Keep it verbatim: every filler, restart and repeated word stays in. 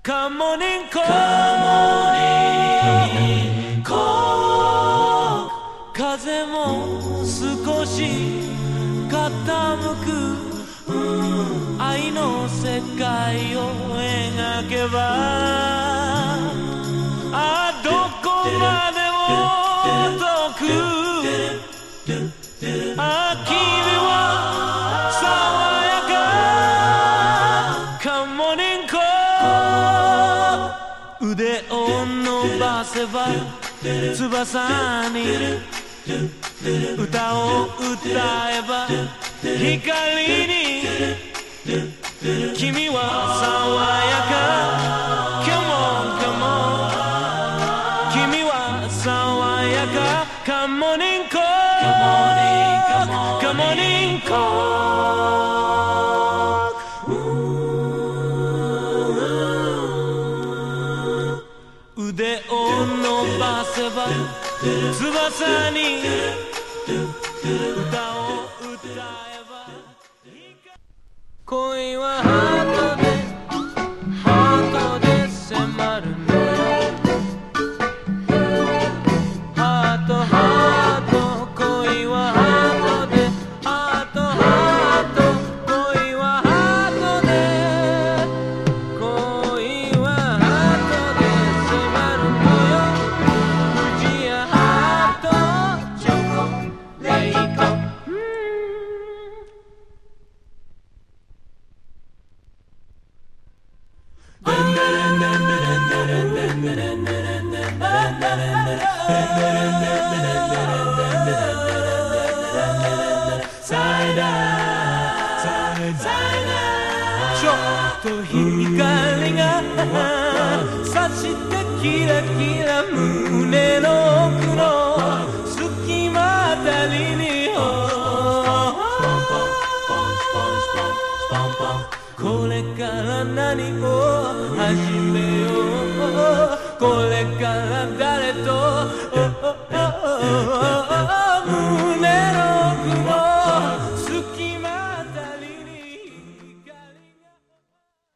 カモネンコ風も少し傾く愛の世界を描けばあどこまでも遠くあ君は爽やかカモネンコ腕を伸ばせば翼に歌を歌えば光に君は爽やか Come on, come on 君は爽やかカモネンコカモネンコ腕を伸ばせば翼に歌を歌えば恋はハートでハートで迫るのよハートハート恋はハートでハートハート恋はハートで恋はハートで迫るのよ藤やハートチョコレイトちょっと光が差してキラキラ胸の奥の隙間あたりにこれから何を始めようこれから誰と